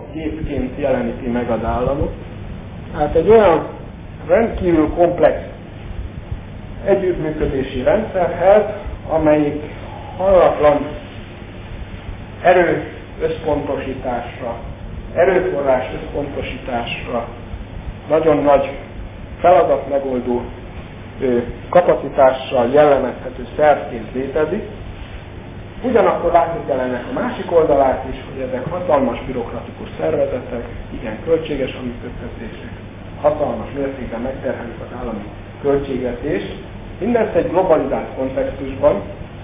államképként jeleníti meg az államot. Hát egy olyan rendkívül komplex együttműködési rendszerhez, amelyik hallatlan erő összpontosításra, erőforrás összpontosításra, nagyon nagy feladatmegoldó kapacitással jellemezhető szervként létezik. Ugyanakkor látni kellene a másik oldalát is, hogy ezek hatalmas bürokratikus szervezetek, igen költséges a működtetések, hatalmas mértékben megterhelik az állami költségvetést. Mindezt egy globalizált kontextusban,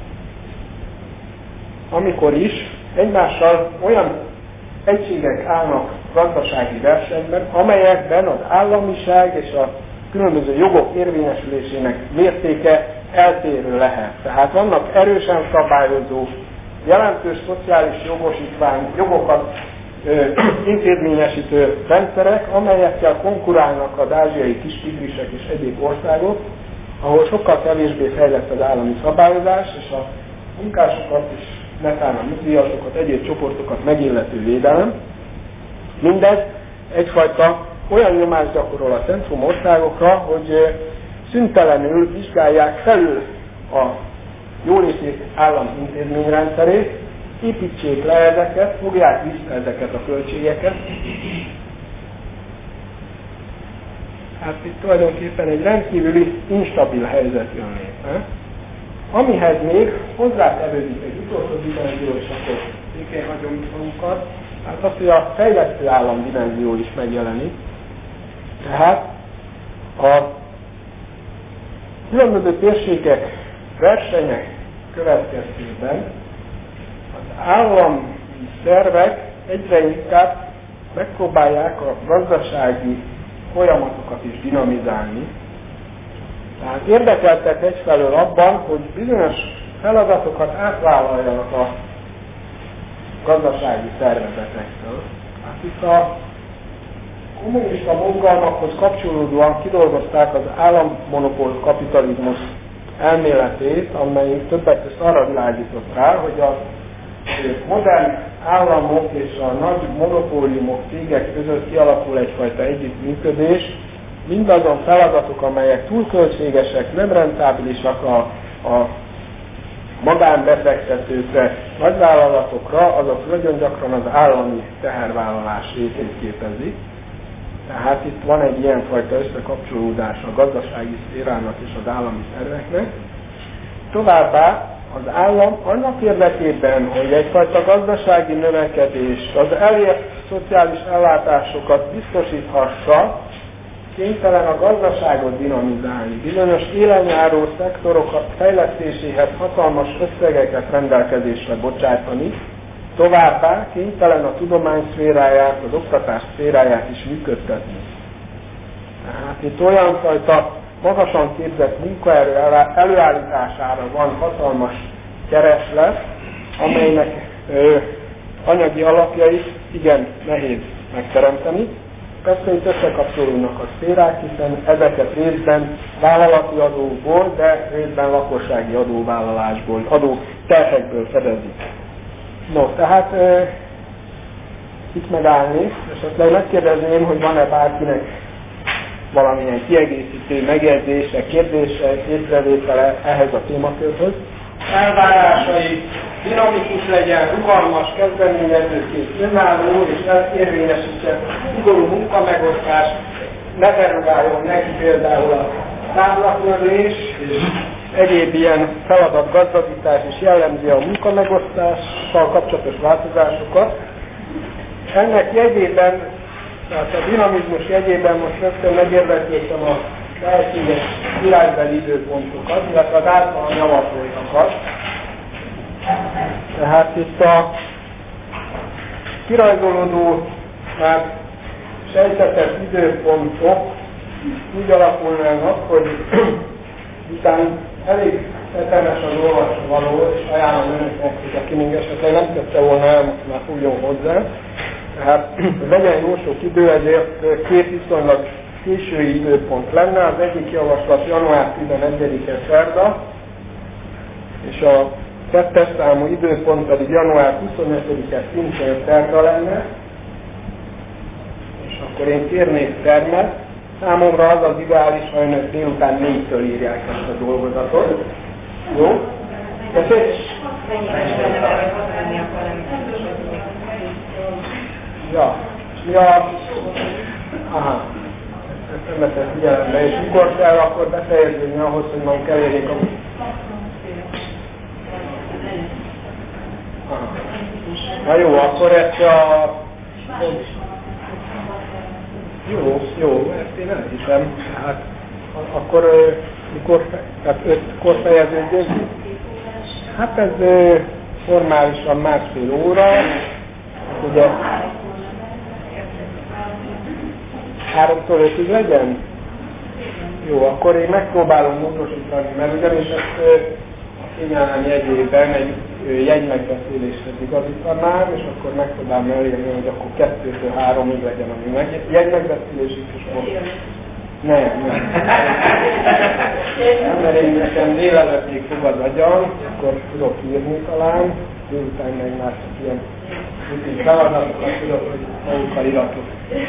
amikor is egymással olyan egységek állnak gazdasági versenyben, amelyekben az államiság és a különböző jogok érvényesülésének mértéke eltérő lehet. Tehát vannak erősen szabályozó, jelentős szociális jogokat intézményesítő rendszerek, amelyekkel konkurálnak az ázsiai kistigrisek és egyéb országok, ahol sokkal kevésbé fejlett az állami szabályozás, és a munkásokat és netán a nyugdíjasokat, egyéb csoportokat megillető védelem. Mindez egyfajta olyan nyomást gyakorol a centrum országokra, hogy szüntelenül vizsgálják felül a jóléti állam intézményrendszerét, építsék le ezeket, fogják vissza ezeket a költségeket. Hát itt tulajdonképpen egy rendkívüli instabil helyzet jön létre, amihez még hozzátevődik egy utolsó dimenzió, és akkor székén hagyom magunkat, hát az, hogy a fejlesztő állam dimenzió is megjelenik. Tehát a különböző térségek, versenyek következtében az állami szervek egyre inkább megpróbálják a gazdasági folyamatokat is dinamizálni. Tehát érdekeltek egyfelől abban, hogy bizonyos feladatokat átvállaljanak a gazdasági szervezetektől. Hát itt a kommunista mozgalmakhoz kapcsolódóan kidolgozták az állammonopól kapitalizmus elméletét, amely többek között arra világított rá, hogy a modern államok és a nagy monopóliumok, cégek között kialakul egyfajta együttműködés, mindazon feladatok, amelyek túlköltségesek, nem rentábilisak a magánbefektetőkre, nagyvállalatokra, azok nagyon gyakran az állami tehervállalás részét képezik. Tehát itt van egy ilyenfajta összekapcsolódás a gazdasági szférának és az állami szerveknek. Továbbá az állam annak érdekében, hogy egyfajta gazdasági növekedést, az elért szociális ellátásokat biztosíthassa, kénytelen a gazdaságot dinamizálni, bizonyos élenjáró szektorok fejlesztéséhez hatalmas összegeket rendelkezésre bocsátani, továbbá kénytelen a tudomány szféráját, az oktatás szféráját is működtetni. Tehát itt olyan fajta magasan képzett munkaerő előállítására van hatalmas kereslet, amelynek anyagi alapjait igen nehéz megteremteni. Persze itt összekapcsolódnak a szférák, hiszen ezeket részben vállalati adóból, de részben lakossági adóvállalásból, adóterhekből fedezik. No, tehát itt megállnék, és azt megkérdezném, hogy van-e bárkinek valamilyen kiegészítő megjegyzése, kérdése, észrevétele ehhez a témakörhöz. Elvárásai, dinamikus legyen, rugalmas, kezdeményezőkész, önálló és érvényesítse szigorú munkamegosztás, ne derogáljon neki például a táblatörlés és egyéb ilyen feladatgazdagítás is jellemzi a munkamegosztással kapcsolatos változásokat. Ennek jegyében, tehát a dinamizmus jegyében most rögtön megérdeklődtem a lehetséges világbeli időpontokat, illetve az általán javasoltakat. Tehát itt a kirajzolódó, már sejtetett időpontok úgy alakulnának, hogy után elég tetemes az olvasóvaló, és ajánlom önöknek, hogy aki még esetleg nem tette volna el, most már fogjon hozzá. Tehát legyen jó sok idő, ezért két viszonylag késői időpont lenne. Az egyik javaslat január 11-e szerda, és a kettes számú időpont pedig január 25-e szintén szerda lenne. akkor én kérnék termet. Számomra az az ideális, ha önök délután 4-től írják ezt a dolgozatot. Jó? Tessék? Ja. Aha. Ezt nem veszem figyelembe. És mikor kell akkor befejezni ahhoz, hogy magunk elérjék a... Aha. Na jó, akkor ezt a... Jó, ezt én elhiszem. Hát, akkor tehát 5-kor fejeződjük. Hát ez formálisan 1,5 óra. Ugye 3-tól 5-ig legyen? Jó, akkor én megpróbálom módosítani, mert ugyanis ezt a kényelem jegyében egy jegymegbeszéléshez igazítanám, és akkor megpróbálom elérni, hogy akkor 2-től 3-ig legyen a jegymegbeszélésig, és most nem, mert én nekem délelőtt még fogad agyam, akkor tudok írni talán, délután meg már csak ilyen feladatokat tudok, hogy magukkal iratok.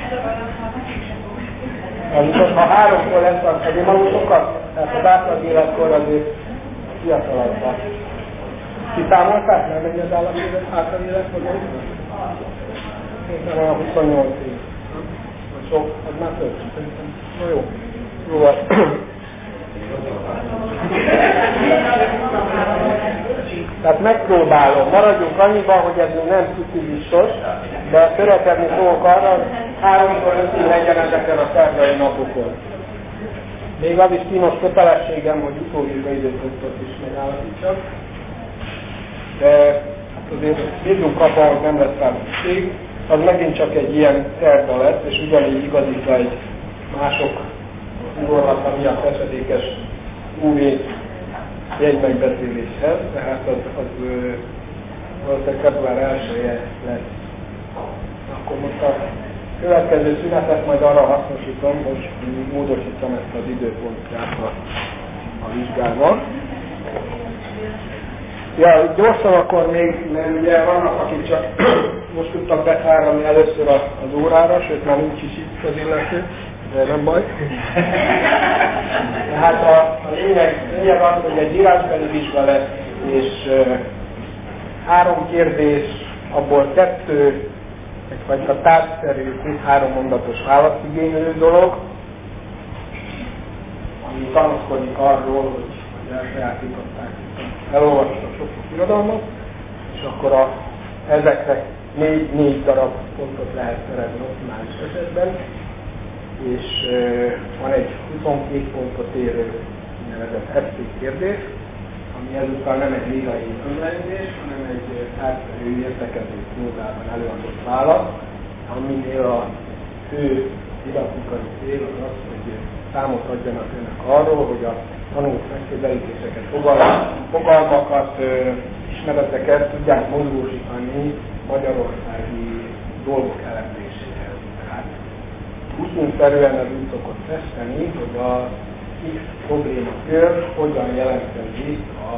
Amikor ha 3-kor lesz, akkor én magukat, tehát az átlag életkor azért fiatalabbak. Kiszámolták? Nem megy az átlag életkor? Szerintem olyan 28 év. Sok, az már több. Na jó. Jó van. Tehát megpróbálom. Maradjunk annyiban, hogy ez még nem tuti biztos, de törekedni fogok arra, hogy 3-tól 5-ig legyen ezeken a szerdai napokon. Még az is kínos kötelességem, hogy utóbbi időpontot is megállapítsak. De hát azért bízunk abban, hogy nem lesz rá szükség. Az megint csak egy ilyen szerda lesz, és ugyanígy igazítva egy mások ugorlata miatt esedékes UV jegymegbeszéléshez, tehát az valószínűleg február 1-je lesz. Akkor most a következő szünetet majd arra hasznosítom, hogy módosítom ezt az időpontját a vizsgában. Ja, gyorsan akkor még, mert ugye vannak, akik csak most tudtak beszállni először az órára, sőt már nincs is itt az illető, de nem baj. Tehát a lényeg az, hogy egy írásbeli vizsga lesz, és 3 kérdés, abból 2 egyfajta tárgyszerű, 3 mondatos válaszigénylő dolog, ami tanúskodik arról, hogy elsajátították, elolvastak sok irodalmat, és akkor ezekre 4 darab pontot lehet szerezni optimális esetben, és van egy 22 pontot érő nevezett eszték kérdés, ami ezúttal nem egy lírai önleendés, hanem egy tárgyszerű értekező módában előadott válasz, aminél a fő didaktikai cél az, hogy számot adjanak önök arról, hogy a tanult megközelítéseket, fogalmakat, ismereteket tudják mozgósítani magyarországi dolgok elemzéséhez. Tehát úszínszerűen az úgy szokott festeni, hogy a X problémakör hogyan jelentkezik a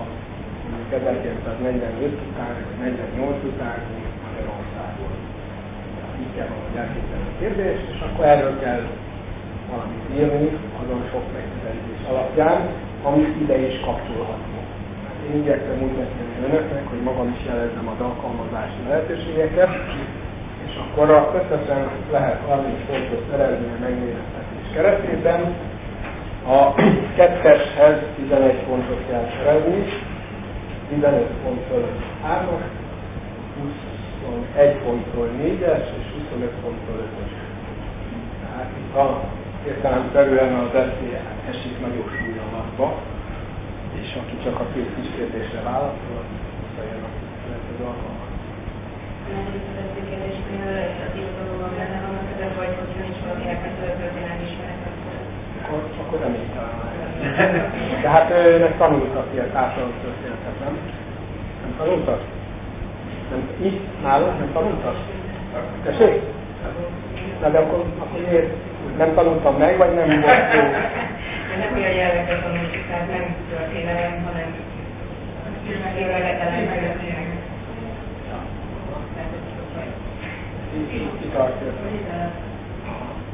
1945 után, vagy 48 után Magyarországon. Így kell valahogy elképzelni a kérdést, és akkor erről kell valamit írni, azon sok megközelítés alapján, amit ide is kapcsolható. Én igyekszem úgy beszélni önöknek, hogy magam is jelezzem az alkalmazási lehetőségeket, és akkor összesen lehet 30 pontot szerezni a megmérettetés keretében. A 2-eshez 11 pontot kell szerezni, 15 ponttól 3-as, 21 ponttól 4-es és 25 ponttól 5-ös. Tehát itt értelemszerűen az eszély esik nagyobb súlyalapba, és aki csak a 2 kis kérdésre válaszol, az visszajön a következő alkalmat. Az eszély kérdésnél az irodalomban benne vannak ezek, vagy hogyha nincs valakinek történelmi ismeretet. Akkor reménytelen már. De hát őnek tanultak ilyen társadalomtörténetet, nem? Nem tanultak? Nem, itt nálunk nem tanultak? Tessék? Na de akkor miért? Nem tanultam meg, vagy nem volt szó? Nem olyan jellegre tanultuk, tehát nem történelem, hanem évelegetelen megöttőnek. Ki tartja?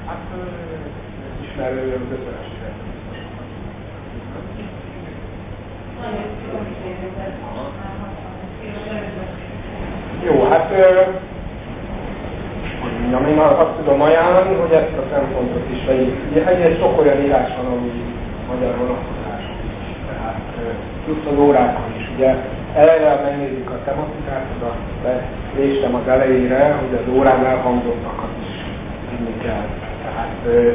Hát ismerő köszönös jó, hát mondjam, én azt tudom ajánlani, hogy ezt a szempontot is vegyék. Ugye egész sok olyan írás van, ami magyar vonatkozású is. Tehát plusz az órákon is. Ugye eleve megnézzük a tematikát, oda beléstem az elejére, hogy az órán elhangzottakat is tudni kell. Tehát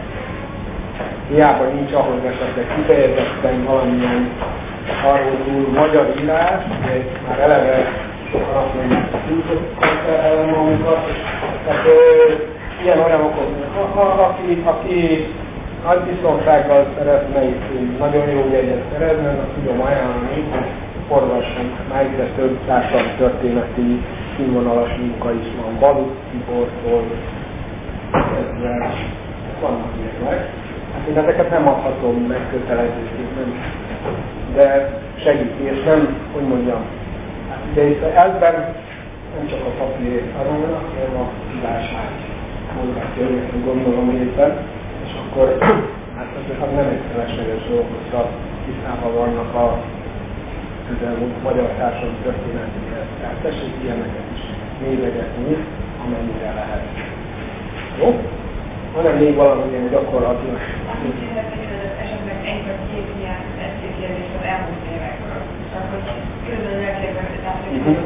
hiába nincs ahhoz esetleg kifejezetten valamilyen arról túl magyar írás, de már eleve sokan azt mondják, hogy túlzottan terhelem magunkat. Tehát ilyen olyan okok, aki nagy biztonsággal szeretne itt nagyon jó jegyet szerezni, azt tudom ajánlani, hogy forgassunk már több társadalmi történeti színvonalas munka is van. Baluch Tibortól, ezzel vannak ilyenek. Hát én ezeket nem adhatom meg kötelezőként, de segít, és nem, hogy mondjam, de itt elben nem csak a papír arról, hanem a tudását mondják, gondolom éppen, és akkor hát ez nem egy felesleges dolgozat, tisztában vannak a közelmúlt magyar társadalmi történeteket. Tehát tessék ilyeneket is nézegetni, amennyire lehet. Jó? Van-e még valamilyen gyakorlatilag? Esetleg egy vagy két ilyen eszélykérdés az elmúlt évekről. Tehát, hogy különböző elképzelhető.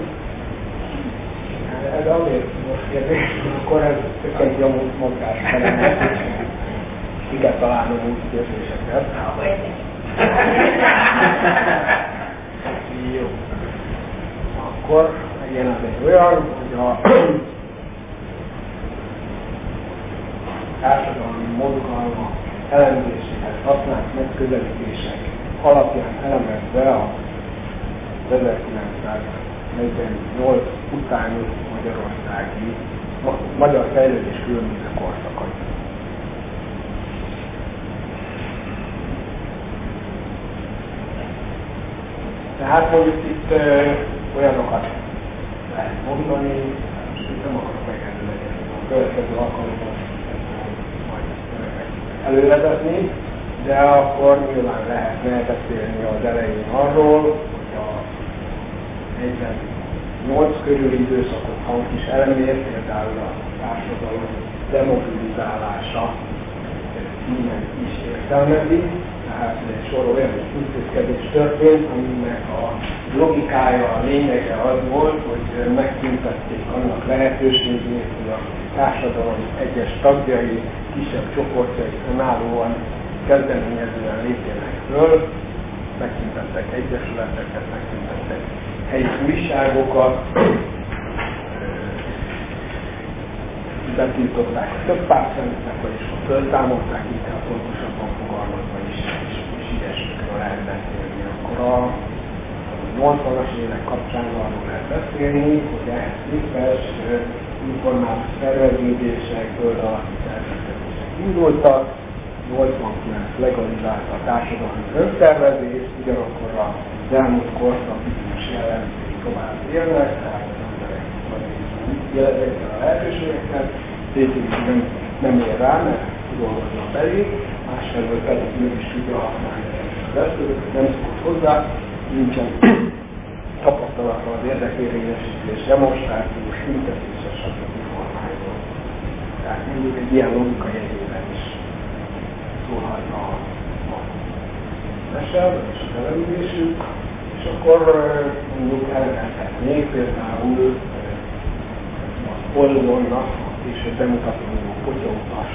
Ez azért most kérdés, akkor ez egy a múlt mozgás felem. Ki kell találnom úgy kérdéseket. Jó. Akkor megjelent egy olyan, hogy a társadalmi mozgalmak elemzéséhez használt megközelítések alapján elemezve a 1948 utáni magyarországi magyar fejlődés különböző korszakait. Tehát mondjuk itt olyanokat lehet mondani, és nem akarok megelőlegezni a következő alkalommal majd elővezetni, de akkor nyilván lehetne beszélni az elején arról, hogy a 48 körüli időszakot, ha is elemér, például a társadalom demobilizálása innen is értelmezi, tehát egy sor olyan intézkedés történt, aminek a logikája, a lényege az volt, hogy megszüntették annak lehetőségét, hogy a társadalom egyes tagjai, kisebb csoportjai önállóan kezdeményezően lépjenek föl, megszüntettek egyesületeket, megszüntettek helyi újságokat, betiltották a több pártszerűnek, vagyis a föltámolták, inkább pontosabban fogalmazva is ilyesmikről lehet beszélni. Akkor a 80-as évek kapcsán arról lehet beszélni, hogy ehhez képest informális szerveződésekből a szerveződések indultak, 89 legalizálta a társadalmi önszervezést, ugyanakkor az elmúlt korszak bizonyos jellemzői tovább élnek, tehát az emberek jelezekkel a lehetőségekkel, tétényleg nem ér rá, mert dolgozna belé, másfelől pedig ő is tudja használni az eszközöket, nem szokott hozzá, nincsen tapasztalata az érdekérvényesítés, demonstrációs, tüntetéses, stb. Formájában. Tehát mondjuk egy ilyen logika jegyében is szólhatna a mesel, és az elemzésük, és akkor mondjuk elkezdhetnék például Oldonnak, és egy bemutató potyautas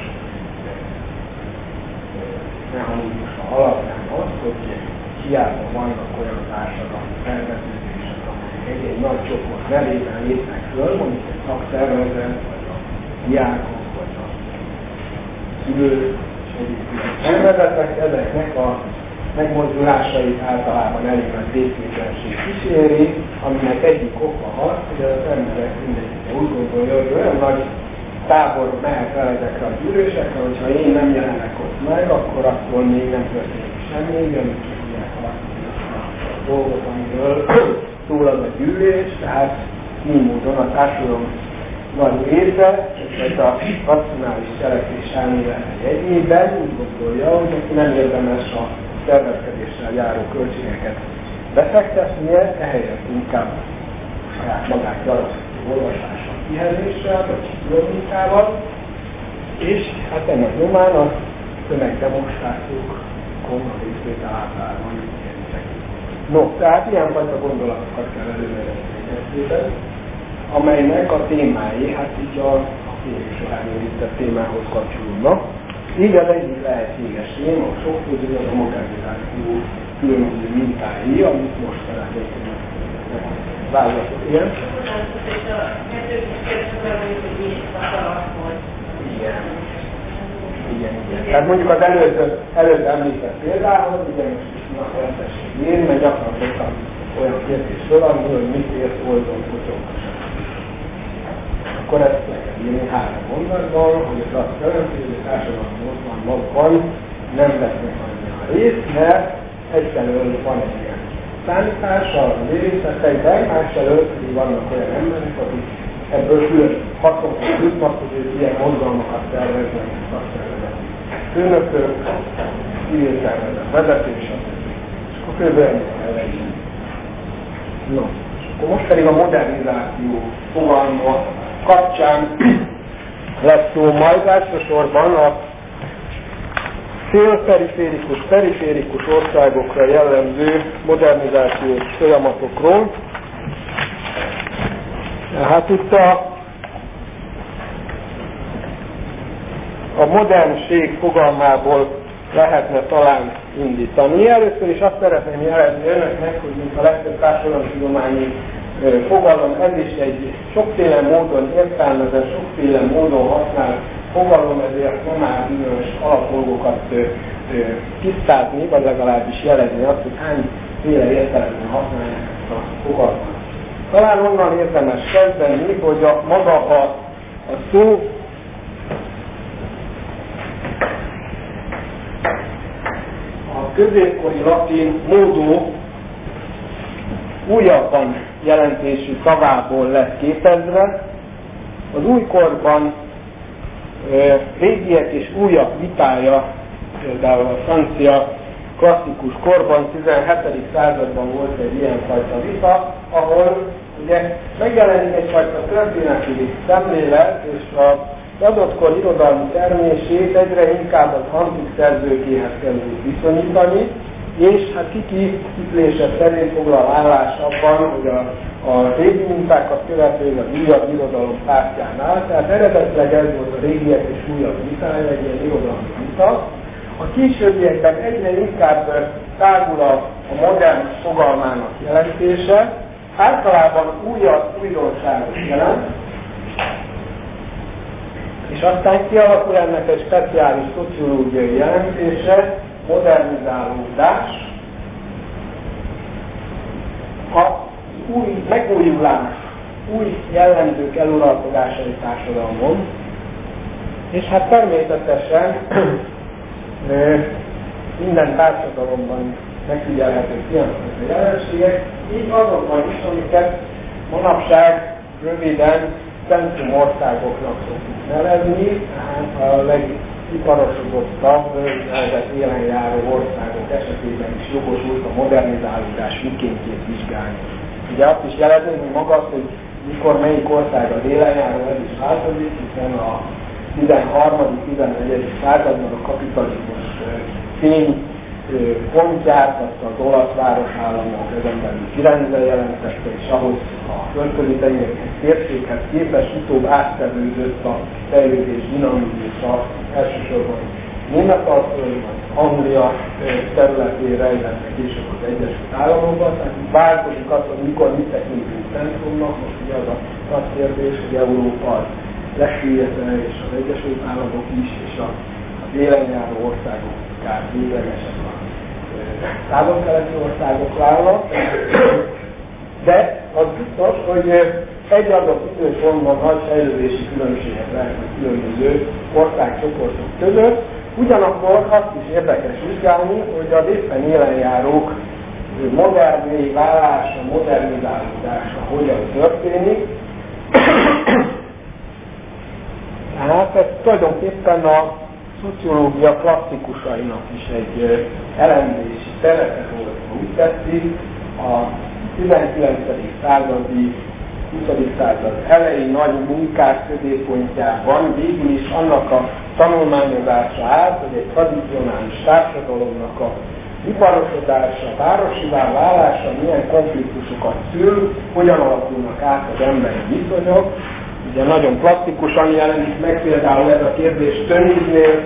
mechanizmusa alapján az, hogy hiába vannak olyan társadalmi szerveződések, amelyek egy nagy csoport nevében lépnek föl, mondjuk egy szakszervezet, vagy a diákok, vagy a szülők, és egyébként szervezetek, ezeknek a megmozdulásait általában elég nagy részvételenség kíséri, aminek egyik oka az, hogy az emberek mindegyike úgy gondolja, hogy olyan nagy tábor mehet el ezekre a gyűlésekre, hogyha én nem jelenek ott meg, akkor attól még nem történik semmi, ugyanis tudják a dolgot, amiről szól az a gyűlés, tehát így módon a társadalom nagy része, ez a racionális cselekvés elmélet jegyében úgy gondolja, hogy neki nem érdemes a szervezkedéssel járó költségeket befektetnie, ehelyett inkább saját magát gyarapító olvasással, kihelyezéssel, vagy kikülönítával, és hát ennek nyomán a tömegdemonstrációkon a részvétel általában értek. No, tehát ilyenfajta gondolatokat kell elővezetni, amelynek a témái, hát így a film során érintett témához kapcsolódnak. Így az egyik lehetséges téma, a sok közül a modernizáció különböző mintái, amit most szeretnék válaszolni. Igen? Igen. Tehát mondjuk az előtt említett példához, ugye most is napjelentesség ér, mert gyakran szoktam olyan kérdés sorolni, hogy mit ért oldon kutyok. Akkor ezt le kell írni 3 mondatban, hogy ez azt jelenti, hogy a társadalomban magban nem vesznek annyira részt, mert egyfelől van egy ilyen számítása az érintettekben, másfelől pedig vannak olyan emberek, akik ebből külön haszonkat jutnak, hogy ők ilyen mozgalmakat terveznek, szakszervezeti főnökök, civil szervezet vezetés, és akkor kb. Ennyit. No, és akkor most pedig a modernizáció fogalma kapcsán lesz szó majd elsősorban a periférikus országokra jellemző modernizációs folyamatokról. Hát itt a modernség fogalmából lehetne talán indítani. Először is azt szeretném jelezni önöknek, hogy mint a legtöbb társadalomtudományi fogalom, ez is egy sokféle módon értelmezett, sokféle módon használt fogalom, ezért nem áll bizonyos alapolgokat tisztázni, vagy legalábbis jelezni azt, hogy hányféle értelemben használják ezt a fogalmat. Talán onnan érdemes kezdeni, hogy maga a szó a középkori latin módó újabban jelentésű szavából lett képezve. Az újkorban régiek és újabb vitája, például a francia klasszikus korban, 17. században volt egy ilyenfajta vita, ahol ugye megjelenik egyfajta történeti szemlélet, és az adott kor irodalmi termését egyre inkább az antik szerzőkéhez kell viszonyítani, és hát kikiplése szerint foglal állás abban, hogy a régi mintákat követően az újabb irodalom pártjánál, tehát eredetileg ez volt a régiek és újabb vitája, egy ilyen irodalmi vita. A későbbiekben egyre inkább tágul a modern fogalmának jelentése, általában újdonságot jelent, és aztán kialakul ennek egy speciális szociológiai jelentése, modernizálódás, a új megújulás, új jellemzők eluralkodása egy társadalmon, és hát természetesen minden társadalomban megfigyelhetők ilyenfajta jelenségek, így azokban is, amiket manapság röviden centrumországoknak szoktuk nevezni, tehát a legiparosodottabb, élenjáró országok esetében is jogosult a modernizálódás mikéntjét vizsgálni. Ugye azt is jelezni, hogy maga az, hogy mikor melyik ország az élenjáró, ez is változik, hiszen a 13.-14. században a kapitalizmus fény pontját, azt az olasz városállamok, ezen belül Firenze jelentette, és ahhoz a földközi térséghez képest utóbb áttevődött a fejlődés dinamizmusa elsősorban Németország, Anglia területére, illetve később az Egyesült Államokban, tehát változik az, hogy mikor mit tekintünk centrumnak, most ugye az a kérdés, hogy Európa lesüllyedve, és az Egyesült Államok is, és az élenjáró országok, akár véglegesen a távol-keleti országok válnak, de az biztos, hogy egy adott időpontban nagy fejlődési különbségek lehetnek különböző országcsoportok között, ugyanakkor azt is érdekes vizsgálni, hogy az éppen élenjárók moderné válása, modernizálódása hogyan történik, Hát ez tulajdonképpen a szociológia klasszikusainak is egy elemzési terület volt, úgy tetszik, a 19. századi, 20. század elejé nagy munkák középpontjában végül is annak a tanulmányozása állt, hogy egy tradicionális társadalomnak a iparosodása, városivá válása milyen konfliktusokat szül, hogyan alakulnak át az emberi viszonyok. Ugye nagyon plastikusan jelenik meg például ez a kérdés Tönniesnél.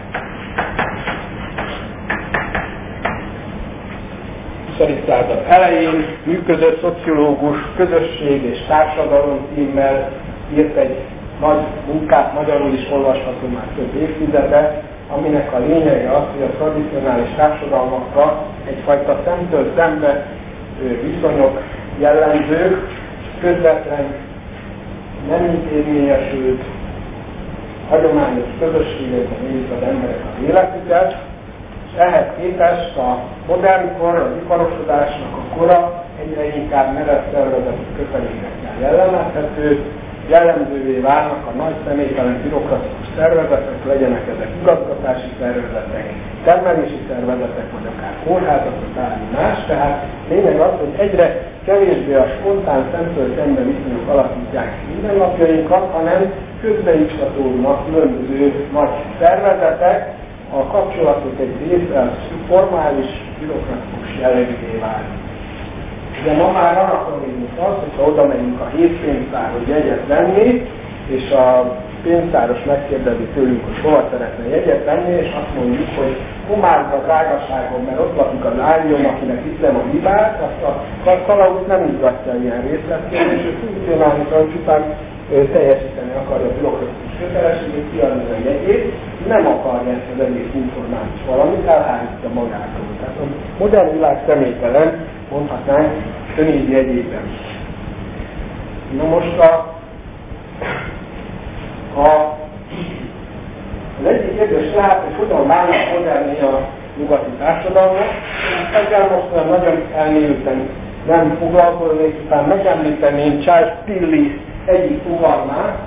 A 20. század elején működött szociológus Közösség és társadalom címmel írt egy nagy munkát, magyarul is olvasható már több évtizede, aminek a lényege az, hogy a tradicionális társadalmakra egyfajta szemtől szembe viszonyok jellemzők, közvetlen, nem intézményesült, hagyományos közösségekben élik az emberek az életüket, és ehhez képest a modern kor, az iparosodásnak a kora egyre inkább merev szervezeti kötelékekkel jellemezhető, jellemzővé válnak a nagy személytelen bürokratikus szervezetek, legyenek ezek igazgatási szervezetek, termelési szervezetek, vagy akár kórházak, vagy bármi más. Tehát lényeg az, hogy egyre kevésbé a spontán szemtől szembe viszonyok alakítják mindennapjainkat, hanem közbeiktatódnak különböző nagy szervezetek, a kapcsolatok egy része formális, bürokratikus jellegűvé válik. De ma már anakronizmus az, hogyha oda megyünk a hétpénztárhoz jegyet venni, és a pénztáros megkérdezi tőlünk, hogy hova szeretne jegyet venni, és azt mondjuk, hogy komárd a drágaságon, mert ott lakik az árium, akinek hiszem a hibát, azt a kalauz nem izgatja ilyen részletként, és ő funkcionálisan csupán teljesíteni akarja a bürokratikus kötelességét, kiadni a jegyét, nem akarja ezt az egész informális valamit, elhárítja magától. Tehát a modern világ személytelen, mondhatnánk, Tönnies jegyében. Na most az egyik kérdés lehet, hogy hogyan válnak modernné a nyugati társadalmak. Ezzel most nagyon elmélyülten nem foglalkoznék, után megemlíteném Charles Tilly egyik fogalmát.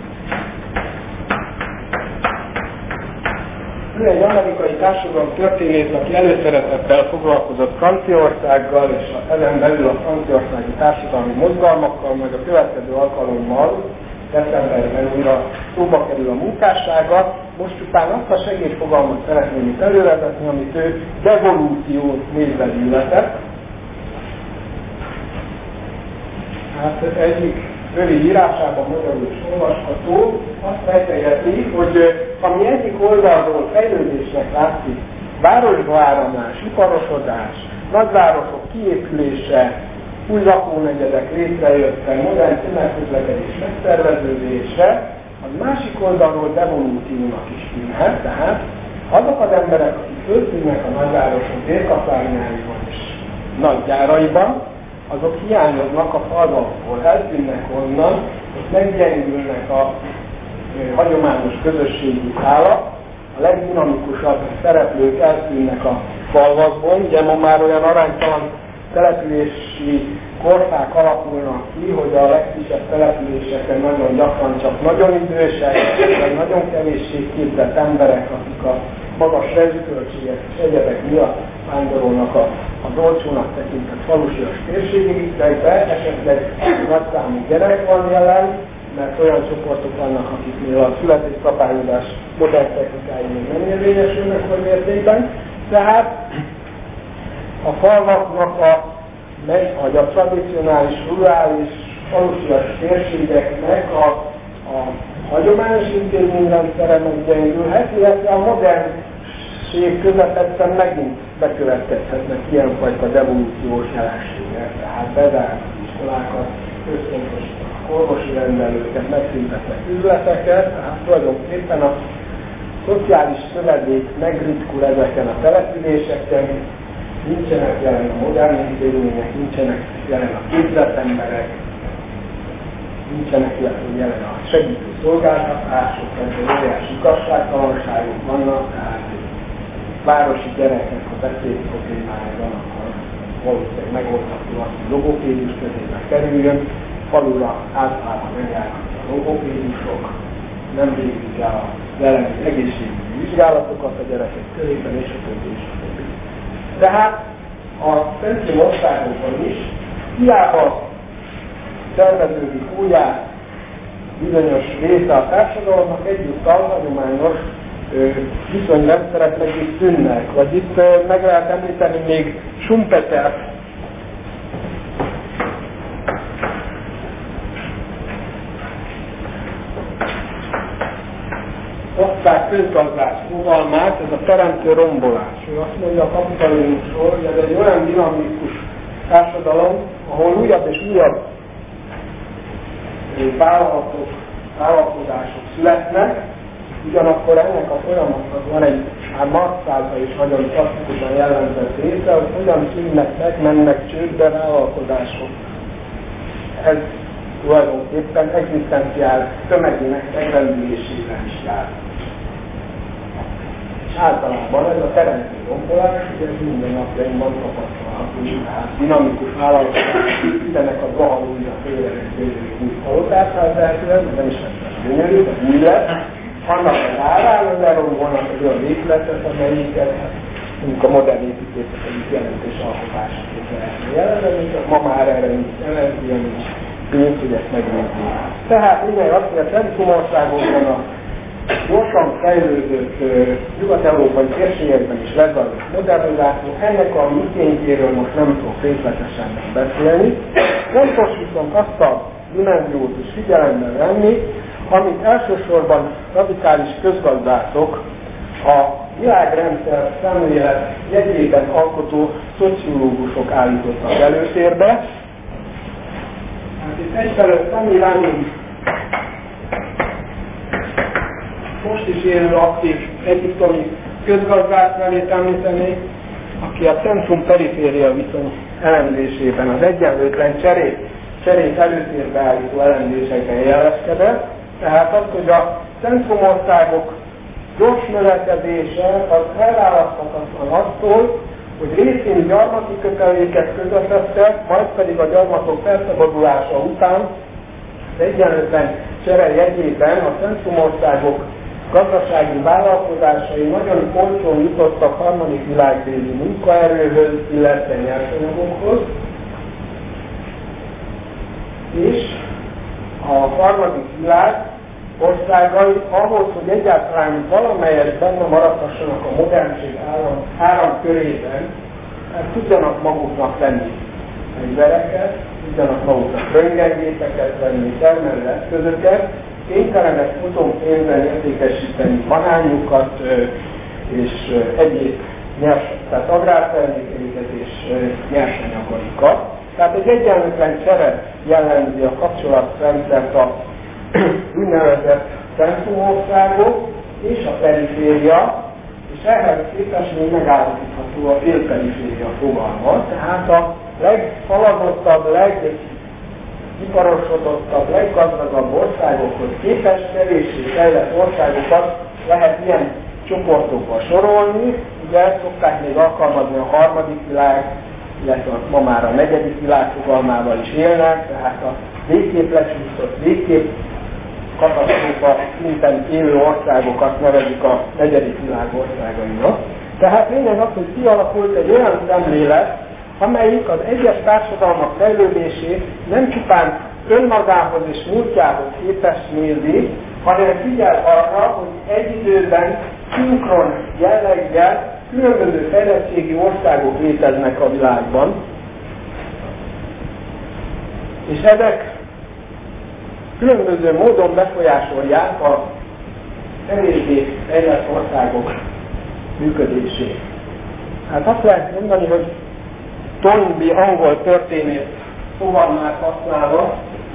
Ő egy amerikai társadalom történész, aki előszeretettel foglalkozott Franciaországgal, és ezen belül a franciaországi társadalmi mozgalmakkal, majd a következő alkalommal, decemberben újra szóba kerül a munkássága. Most csupán azt a segédfogalmat szeretném itt elővezetni, amit ő devolúció névvel illetett. Hát egyik rövid írásában magyarul is olvasható, azt fejtegeti, hogy ami egyik oldalról fejlődésnek látszik, városba áramlás, iparosodás, nagyvárosok kiépülése, új lakónegyedek létrejötte, modern tömegközlekedés megszerveződése, az másik oldalról devolúciónak is tűnhet, tehát azok az emberek, akik föltűnnek a nagyvárosok délkapárnyáiban és nagy gyáraiban, azok hiányoznak a falvakból, eltűnnek onnan, és meggyengülnek a hagyományos közösségi hálak, a legdinamikusabb szereplők eltűnnek a falvakból, ugye ma már olyan aránytalan települési korszák alakulnak ki, hogy a legkisebb településeken nagyon gyakran csak nagyon idősek, vagy nagyon kevéssé képzett emberek, akik a magas rezsiköltségek és egyebek miatt vándorolnak az olcsónak tekintett falusias térségekbe, esetleg nagyszámú gyerek van jelen, mert olyan csoportok vannak, akiknél a születésszabályozás modern technikái még nem érvényesülnek nagy mértékben. Tehát a falvaknak vagy a tradicionális, rurális, falusias térségeknek a hagyományos intézményrendszere meggyengülhet, illetve a modernség közepette megint bekövetkezhetnek ilyenfajta devolúciós jelenségek, tehát bezárnak iskolákat, központosítanak orvosi rendelőket, megszüntetnek üzleteket, tehát tulajdonképpen a szociális szövedék megritkul ezeken a településeken, nincsenek jelen a modern intézmények, nincsenek jelen a képzett emberek, nincsenek jelen a segítő szolgáltatások, ezzel óriási igazságtalanságok vannak, tehát városi gyereknek a beszéd problémája van, akkor valószínűleg megoldható az, hogy logopédus közébe kerüljön, falura általában megjárnak a logopédusok, nem végzik el a jelenlegi egészségügyi vizsgálatokat a gyerekek körében, és a többi, és a többi. Tehát a centrum országokban is hiába szerveződik újjá bizonyos része a társadalomnak, egyúttal hagyományos viszonyrendszerek meg is szűnnek. Vagy itt meg lehet említeni még Schumpetert, osztrák közgazdász fogalmát, ez a teremtő rombolás. Ő azt mondja a kapitalizmusról, hogy ez egy olyan dinamikus társadalom, ahol újabb és újabb vállalatok, vállalkozások születnek, ugyanakkor ennek a folyamatnak van egy már Marx által is nagyon klasszikusan jellemzett része, hogy hogyan szűnnek meg, mennek csődbe vállalkozások. Ez tulajdonképpen egzisztenciál tömegének megrendülésében is jár. És általában ez a teremtő rombolás, ugye ez minden napjainkban tapasztalható, tehát dinamikus vállalkozások mindenek a rohalója félrenek új palotárházától, nem is lesz gyönyörű, de új lesz. Annak az árán, hogy lerombolnak egy olyan épületet, amelyiket, mondjuk a modern építészet egyik jelentős alkotásként lehetne jelenni, ma már erre nincs energia, nincs pénz, hogy ezt megnézni. Tehát igen, azt mondja, a centrumországokban a gyorsan fejlődő nyugat-európai térségekben is lezajlott modernizáció, ennek a mikéntjéről most nem tudok részletesen beszélni. Fontos viszont azt a dimenziót is figyelembe venni, amit elsősorban radikális közgazdászok a világrendszer szemlélet jegyében alkotó szociológusok állítottak előtérbe. Hát itt egyfelől Semiramis most is élő aktív egyiptomi közgazdász nevét említenék, aki a centrum-periféria viszony elemzésében az egyenlőtlen cserét előtérbe állító elemzésekben jeleskedett. Tehát az, hogy a centrumországok gyors növekedése az elválaszthatatlan attól, hogy részén gyarmati köteléket közvetettek, majd pedig a gyarmatok felszabadulása után az egyenlőtlen csere jegyében a centrumországok gazdasági vállalkozásai nagyon olcsón jutottak harmadik világbéli munkaerőhöz, illetve nyersanyagokhoz, és a harmadik világ országai ahhoz, hogy egyáltalán valamelyest benne maradhassanak a modernség áram körében, tudjanak maguknak venni fegyvereket, tudjanak maguknak röntgengépeket venni, termelő eszközöket, kénytelenek utómpénzben értékesíteni banánjukat és egyéb tehát agrártermékeiket és nyersanyagaikat. Tehát egy egyenlőtlen csere jellemzi a kapcsolatrendszert a úgynevezett centrumországok és a periféria, és ehhez képest még megállapítható a félperiféria fogalma, tehát a leghaladottabb, legiparosodottabb, leggazdagabb országokhoz képest kevéssé fejlett országokat lehet ilyen csoportokba sorolni. Ugye ezt szokták még alkalmazni a harmadik világ, illetve ma már a negyedik világ fogalmával is élnek, tehát a végképp lecsúszott, végképp katasztrófa szinten élő országokat nevezik a negyedik világ országainak. Tehát lényeg az, hogy kialakult egy olyan szemlélet, amelyik az egyes társadalmak fejlődését nem csupán önmagához és múltjához képest nézi, hanem figyel arra, hogy egy időben szinkron jelleggel különböző fejlettségi országok léteznek a világban, és ezek különböző módon befolyásolják a kevésbé fejlett országok működését. Hát azt lehet mondani, hogy Toynbee angol történész fogalmát használva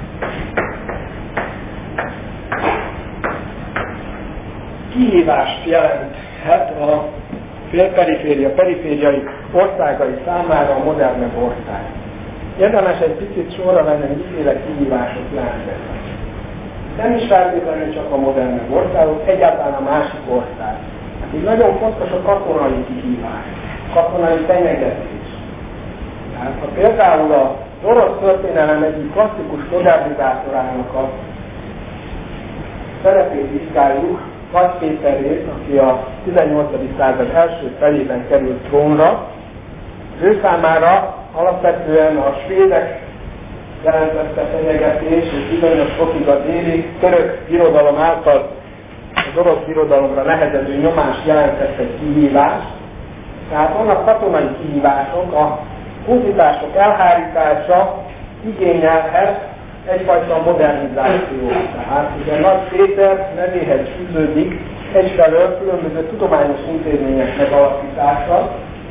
kihívást jelenthet a perifériai országai számára a modernebb ország. Érdemes egy picit sorra venni, hogy miféle kihívások lehetnek. Nem is feltétlenül csak a modernebb országok, egyáltalán a másik ország. Hát így nagyon fontos a katonai kihívás, katonai fenyegetés. Tehát ha például az orosz történelem egyik klasszikus modernizátorának a szerepét vizsgáljuk Nagy Péterét, aki a 18. század első felében került trónra. Ő számára alapvetően a svédek jelentette fenyegetés, és bizonyos fokig a déli török birodalom által az orosz birodalomra nehezedő nyomás jelentette kihívást. Tehát vannak katonai kihívások, a hódítások elhárítása igényelhet egyfajta modernizációt. Tehát ugye Nagy Péter nevéhez fűződik egyfelől különböző tudományos intézmények megalapítása,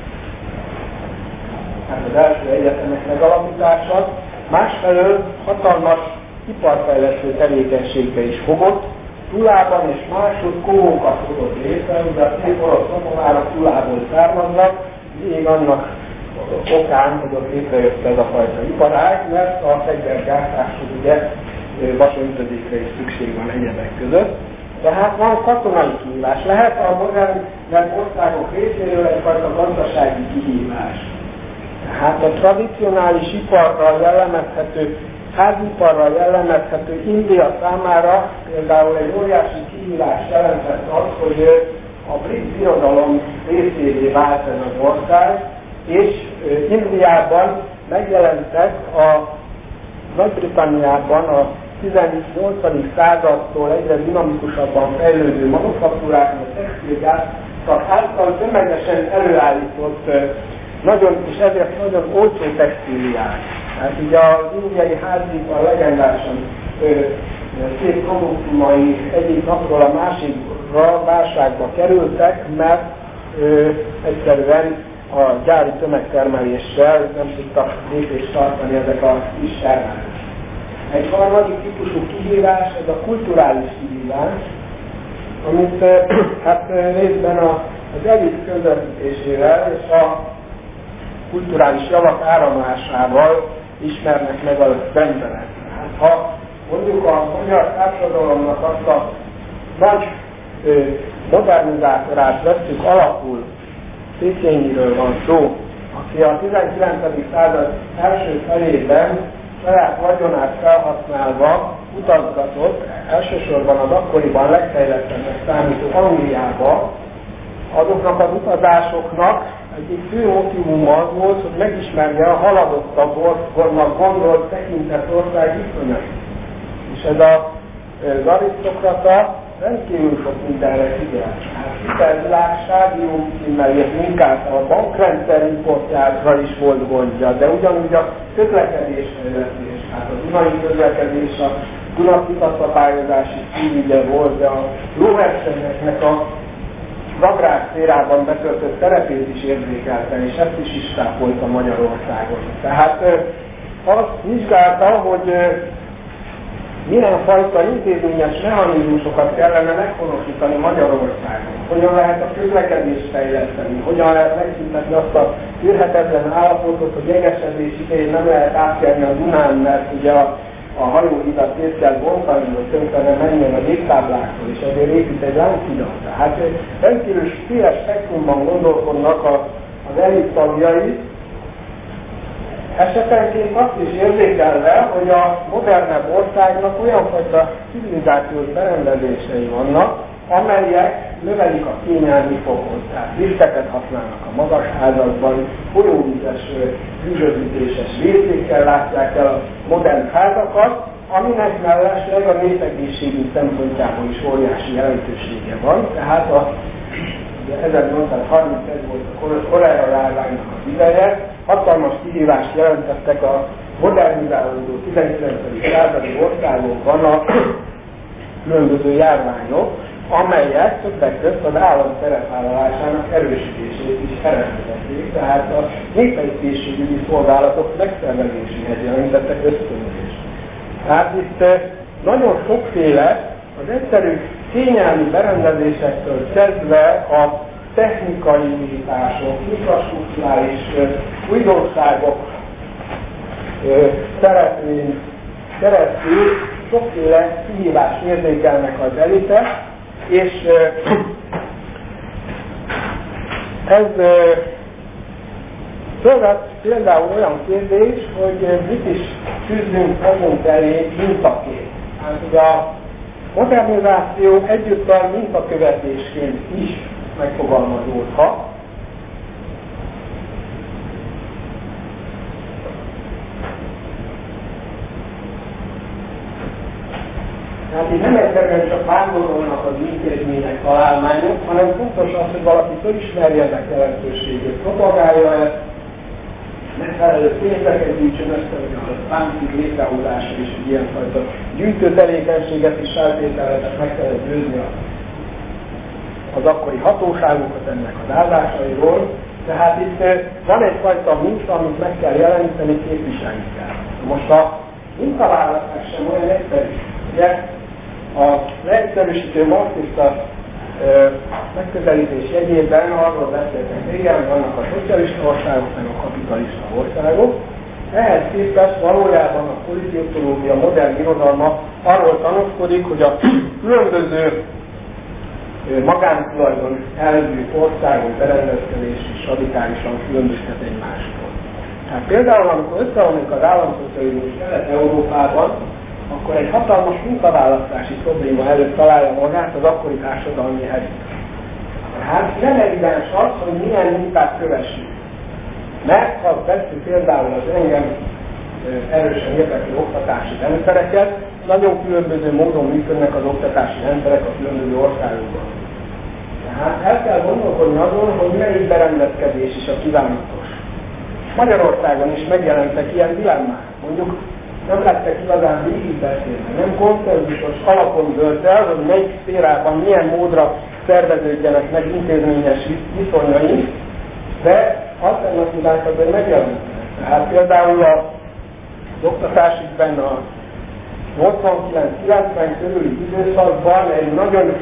tehát az első egyetemek megalapítása, másfelől hatalmas iparfejlesztő tevékenységbe is fogott, Tulában és máshogy kóhókat hozott létre, de a szép orosz rokomárak Tulából származnak, még annak okán, hogy ott létrejött ez a fajta iparág, mert a fegyvergyártáshoz ugye vasöntödékre is szükség van egyebek között. Tehát van katonai kihívás. Lehet a modern országok részéről egyfajta gazdasági kihívás. Tehát a tradicionális iparral jellemezhető, háziparral jellemezhető India számára például egy óriási kihívás jelentett az, hogy a brit birodalom részévé vált ez az ország, és Indiában megjelentek a Nagy-Britanniában a 18. századtól egyre dinamikusabban fejlődő manufaktúrák, a textilgyártak által tömegesen előállított és ezért nagyon olcsó textíliák. Hát ugye az indiai házipar legendásan szép produktumai egyik napról a másikra válságba kerültek, mert egyszerűen a gyári tömegtermeléssel nem tudtak lépést tartani ezek a kis termelők. Egy harmadik típusú kihívás, ez a kulturális kihívás, amit hát részben az elit közvetítésével és a kulturális javak áramlásával ismernek meg az emberek. Hát, ha mondjuk a magyar társadalomnak azt a nagy modernizátorát vesszük alapul, Széchenyiről van szó, aki a 19. század első felében saját vagyonát felhasználva utazgatott, elsősorban az akkoriban legfejlettebbnek számító Angliába. Azoknak az utazásoknak egyik fő motivuma az volt, hogy megismerje a haladottabb országnak gondolt tekintett ország viszonyait. És ez az arisztokrata rendkívül sok mindenre figyel. Hitelvilágság, jó címmel írt munkát, a bankrendszer importjára is volt gondja, de ugyanúgy a közlekedésfejlesztés, hát a Dunai közlekedés, a Duna-szabályozási szívügye volt, de a lóversenyeknek a agrárszférában betöltött szerepét is érzékelte, és ezt is istápolta Magyarországon. Tehát azt vizsgálta, hogy milyen fajta intézményes mechanizmusokat kellene meghonosítani Magyarországon. Hogyan lehet a közlekedést fejleszteni, hogyan lehet megszüntetni azt a tűrhetetlen állapotot, hogy jegesedés idején nem lehet átkelni a Dunán, mert ugye a hajóhidat szét kell bontani, hogy tönkre ne menjen a jégtábláktól, és ezért épít egy lánchidat. Tehát rendkívül széles spektrumban gondolkodnak az elit tagjai, esetenként azt is érzékelve, hogy a modernebb országnak olyan fajta civilizációs berendezései vannak, amelyek növelik a kényelmi fokot. Tehát lifteket használnak a magas házakban, folyóvízes, hűzsözítéses vécékkel látják el a modern házakat, aminek mellesleg a népegészségügy szempontjából is óriási jelentősége van. Tehát 1831 volt a kolera járványnak az ideje, hatalmas kihívást jelentettek a modernizálódó 19. századi országokban a különböző járványok, amelyek többek között az állam szerepvállalásának erősítését is eredményezték, tehát a népegészségügyi szolgálatok megszervezéséhez jelentettek ösztönzést. Tehát itt nagyon sokféle, az egyszerű kényelmi berendezésektől kezdve a technikai újítások, infrastrukturális újdonságok szerepén keresztül sokféle kihívást érzékelnek az elitek, és ez fölvet például olyan kérdés, hogy mit is tűzünk magunk elé mintaként. Hát ugye a Modernizáció egyúttal mintakövetésként is megfogalmazódhat. Tehát itt nem egyszerűen csak vándorolnak az intézmények, találmányok, hanem fontos az, hogy valaki fölismerje ennek jelentőségét, propagálja ezt, megfelelő pénzeket gyűjtsön össze, hogy a bánki létrehozása is egy ilyenfajta gyűjtő tevékenységet is feltételezett, meg kellett győzni az akkori hatóságokat ennek az áldásairól. Tehát itt van egyfajta minta, amit meg kell jeleníteni, képviselni kell. Most a mintaválasztás sem olyan egyszerű. Ugye a leegyszerűsítő marxista megközelítés jegyében arról beszéltek régen, vannak a szocialista országok, meg a kapitalista országok. Ehhez képest valójában a politológia modern irodalma arról tanúskodik, hogy a különböző magántulajdon elvű országok berendezkedés is radikálisan különböztet egymástól. Tehát például, amikor összeomlik az államszocializmus Kelet-Európában, akkor egy hatalmas munkaválasztási probléma előtt találja magát az akkori társadalmi elit. Tehát nem evidens az, hogy milyen munkát kövessünk. Mert ha vesszük például az engem erősen érdeklő oktatási rendszereket, nagyon különböző módon működnek az oktatási rendszerek a különböző országokban. Tehát el kell gondolkodni azon, hogy melyik berendezkedés is a kívánatos. Magyarországon is megjelentek ilyen dilemmák. Mondjuk nem lettek igazán végigbeszélve, nem konszenzusos alapon dölt el, hogy melyik szférában milyen módra szerveződjenek meg intézményes viszonyaink, de alternatívák azért megjelentek. Tehát például az oktatásügyben a 89-90 körüli időszakban egy nagyon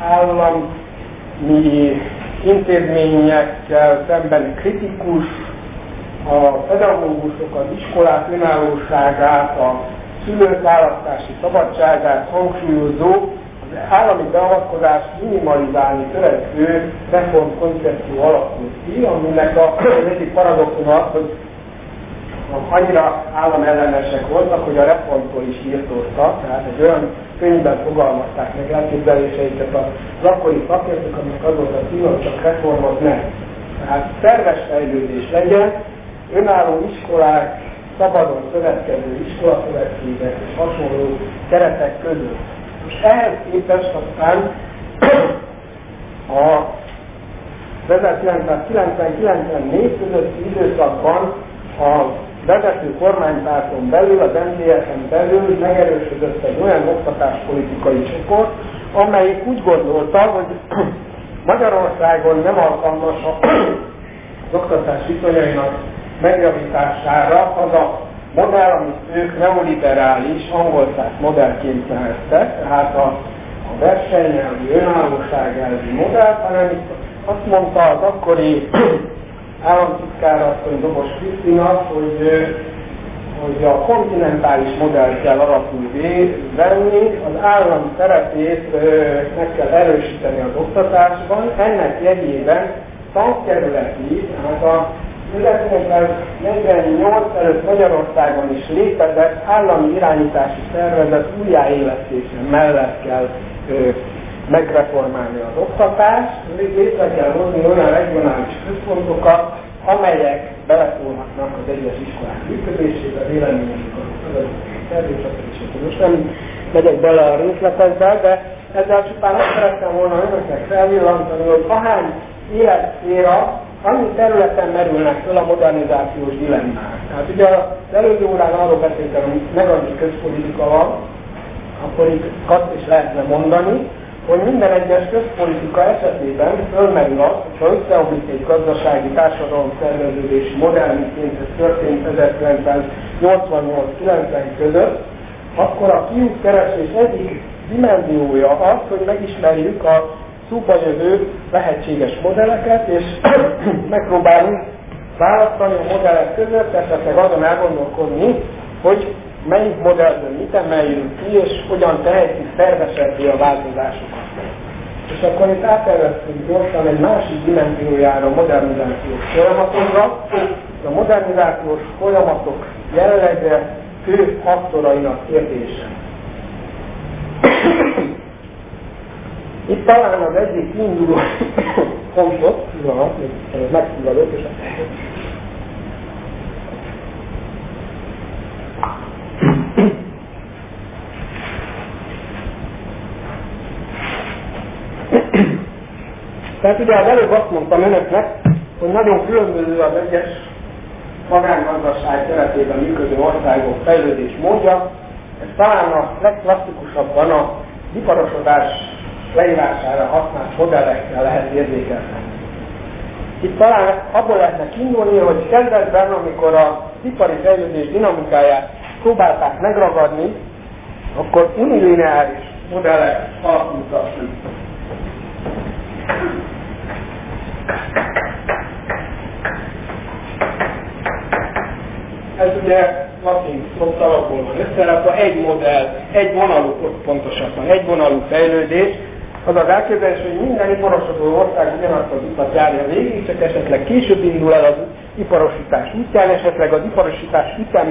állami intézményekkel szemben kritikus, a pedagógusok az iskolák önállóságát, a szülők választási szabadságát hangsúlyozó, az állami beavatkozás minimalizálni törekvő reformkoncepció alakult ki, aminek az egyik paradoxon az, hogy annyira államellenesek voltak, hogy a reformtól is írtóztak, tehát egy olyan könyvben fogalmazták meg elképzeléseiket az akkori szakértők, aminek az volt a cím, hogy csak reformot nem. Tehát szerves fejlődés legyen, önálló iskolák, szabadon szövetkező iskolaszövetségek és hasonló keretek között. Most ehhez képest aztán a 1990-94 közötti időszakban a vezető kormánypárton belül, az MDF-en belül megerősödött egy olyan oktatáspolitikai csoport, amelyik úgy gondolta, hogy Magyarországon nem alkalmas az oktatás viszonyainak megjavítására az a modell, amit ők neoliberális, angolszász modellként neveztek, tehát a versenyelvű, önállóságelvű modell, hanem itt azt mondta az akkori államtitkár asszony Dobos Krisztina, hogy a kontinentális modellt kell alapul venni, az állam szerepét meg kell erősíteni az oktatásban, ennek jegyében tankerületi, tehát a 1948 előtt Magyarországon is létezett állami irányítási szervezet újjáélesztése mellett kell megreformálni az oktatást, létre kell hozni olyan regionális központokat, amelyek beleszólhatnak az egyes iskolák működésébe, véleményünk az természetesen. Most nem megyek bele a részletekbe, de ezzel csupán azt szerettem volna önöknek felvillantani, hogy ahány életszféra, annyi területen merülnek föl a modernizációs dilemmák. Tehát ugye az előző órán arról beszéltem, hogy meg annyi közpolitika van, akkor itt azt is lehetne mondani, hogy minden egyes közpolitika esetében fölmerül az, hogyha összeomlik egy gazdasági társadalom szerveződési modell, mint ez történt 1988-90 között, akkor a kiútkeresés egyik dimenziója az, hogy megismerjük a szóba jövő lehetséges modelleket, és megpróbálunk választani a modellek között, esetleg azon elgondolkodni, hogy melyik modellből mit emeljünk ki, és hogyan tehetjük szervesebbé a változásokat. És akkor itt átterveztünk gyorsan egy másik dimenziójára a modernizációs folyamatokra. A modernizációs folyamatok jellege fő faktorainak kérdése. Itt talán az egyik kiinduló pontot, megszívadok, és tehát ugye az előbb azt mondtam önöknek, hogy nagyon különböző az egyes magángazdaság keretében működő országok fejlődés módja. Ez talán a legklasszikusabban az iparosodás leírására használt modellekkel lehet érzékelni. Itt talán abból lehetne kiindulni, hogy kezdetben, amikor az ipari fejlődés dinamikáját próbálták megragadni, akkor unilineáris modellek alakultak ki. Ez ugye latin szavakból van összerakva, egy modell, egy vonalú, pontosabban egy vonalú fejlődés. Az az elképzelés, hogy minden iparosodó ország ugyanazt az utat járja végig, csak esetleg később indul el az iparosítás útján, esetleg az iparosítás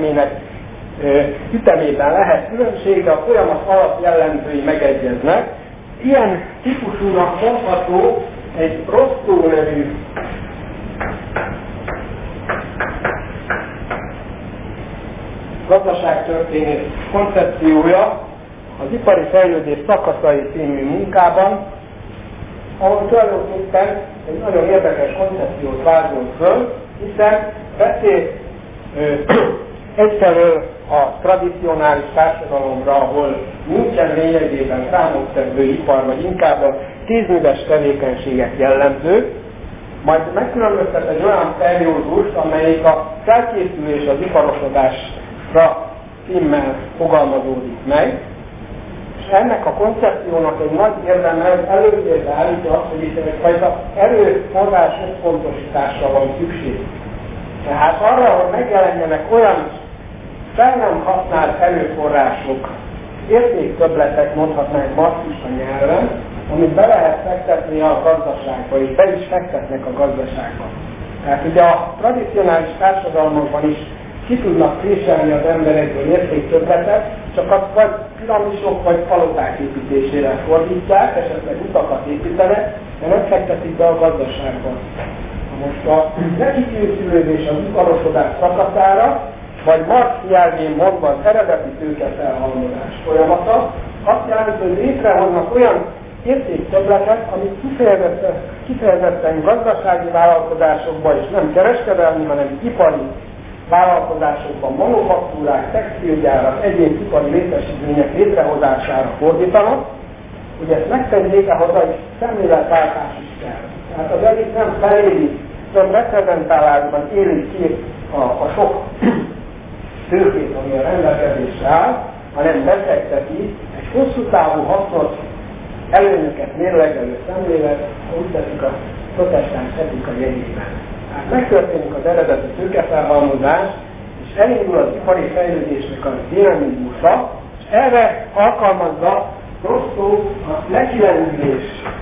ütemében lehet különbség, de a folyamat alapjellemzői megegyeznek. Ilyen típusúnak mondható egy Rostov nevű gazdaságtörténész koncepciója az ipari fejlődés szakaszai című munkában, ahol tulajdonképpen egy nagyon érdekes koncepciót vázolt föl, hiszen beszél egyfelől a tradicionális társadalomra, ahol nincsen lényegében számottevő ipar, vagy inkább a kézműves tevékenységek jellemző, majd megkülönböztet egy olyan periódust, amelyik a felkészülés az iparosodásra címmel fogalmazódik meg, és ennek a koncepciónak egy nagy érdeme előtérbe állítja azt, hogy itt egyfajta erőforrás összpontosításra van szükség. Tehát arra, hogy megjelenjenek olyan fel nem használt erőforrások, értéktöbbletek, mondhatnánk marxista nyelven, amit be lehet fektetni a gazdaságba, és be is fektetnek a gazdaságba. Tehát ugye a tradicionális társadalmakban is ki tudnak préselni az emberekből értéktöbbletet, csak azt vagy piramisok vagy paloták építésére fordítják, esetleg utakat építenek, de nem fektetik be a gazdaságba. Most a nekikészülődés az iparosodás szakaszára, vagy Marx nyelvén mondva az eredeti tőkefelhalmozás folyamata, azt jelenti, hogy létrehoznak olyan értéktöbbletet, amit kifejezetten gazdasági vállalkozásokban, és nem kereskedelmi, hanem ipari vállalkozásokban, manufaktúrák, textilgyárak, egyéb ipari létesítmények létrehozására fordítanak, hogy ezt megtegyék, ahhoz egy szemléletváltás is kell. Tehát az elit nem feléli, nem reprezentálásban éli ki a sok tőkét, ami a rendelkezésre áll, hanem befekteti egy hosszú távú hasznot, előnyöket mérlegelő szemlélet, úgy teszik a protestáns etika jegyében. Tehát megtörténik az eredeti tőkefelhalmozás, és elindul az ipari fejlődésnek a dinamizmusa, és erre alkalmazza Rostov a nekilendülés.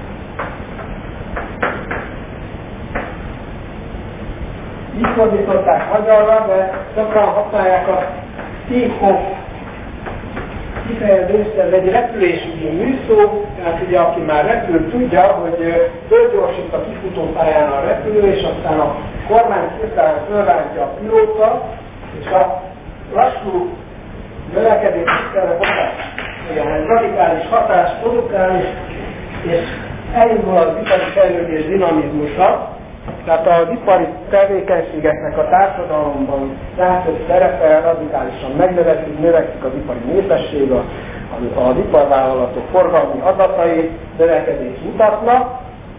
Így fordították magyarra, de gyakran használják a take-off kifejezést, ez egy repülésügyi műszó, tehát ugye aki már repül tudja, hogy fölgyorsít a kifutópályán a repülő, és aztán a kormány hirtelen fölrántja a pilóta, és a lassú növekedés egy radikális hatást produkál, és elindul az ipari fejlődés dinamizmusa. Tehát az ipari tevékenységeknek a társadalomban játszott szerepe radikálisan növekszik az ipari népesség, az iparvállalatok forgalmi adatai növekedést mutatnak,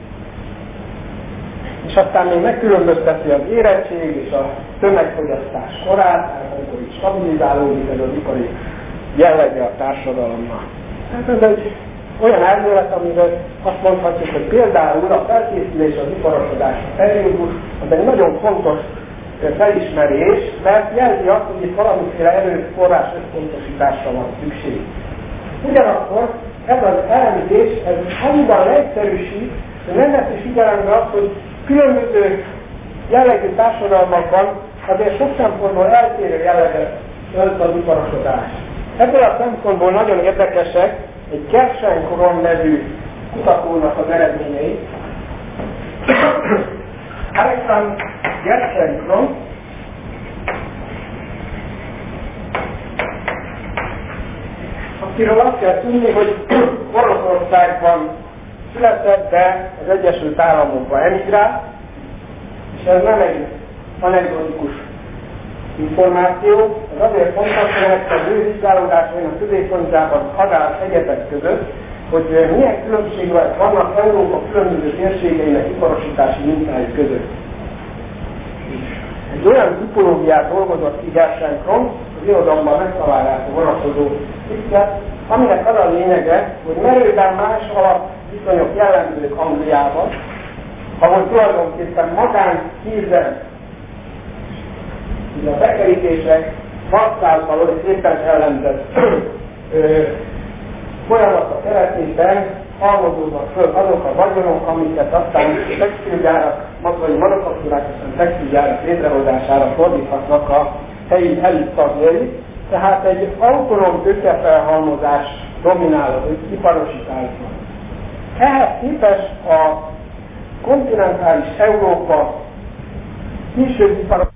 és aztán még megkülönbözteti az érettség és a tömegfogyasztás korát, tehát amikor is stabilizálódik ez az ipari jellege a társadalomnak. Tehát ez egy olyan elmélet, amiről azt mondhatjuk, hogy például a felkészülés az iparosodás periódus, az egy nagyon fontos felismerés, mert jelzi azt, hogy itt valamiféle erőforrás összpontosításra van szükség. Ugyanakkor ez az elemzés, ez annyiban leegyszerűsít, hogy nem veszi figyelembe azt, hogy különböző jellegű társadalmakban azért sok szempontból eltérő jelleget ölt az iparosodás. Ebből a szempontból nagyon érdekesek egy Kershenkoron nevű kutatónak az eredményeit. Alexander Gerschenkron akiről azt kell tudni, hogy Oroszországban született, de az Egyesült Államokba emigrált, és ez nem egy anekdotikus információ, ez azért fontos, mert az ő vizsgálódásainak középpontjában adás egyetek között, hogy milyen különbségek vannak Európa különböző térségeinek iparosítási mintái között. Egy olyan tipológiát dolgozott ki Gerschenkron, az irodalomban megtalálják a vonatkozó cikket, aminek az a lényege, hogy merőben más alapviszonyok jellemzők Angliában, ahol tulajdonképpen magánkézzel, ugye a bekerítések vasszáltal szépen ellenzett folyamata keretében halmozódnak föl azok a vagyonok, amiket aztán textilgyárak, vagy manufaktúrák, aztán textilgyárak létrehozására fordíthatnak a helyi elit tagjai. Tehát egy autonóm tőkefelhalmozás dominál az iparosításban. Ehhez képest a kontinentális Európa később iparosítás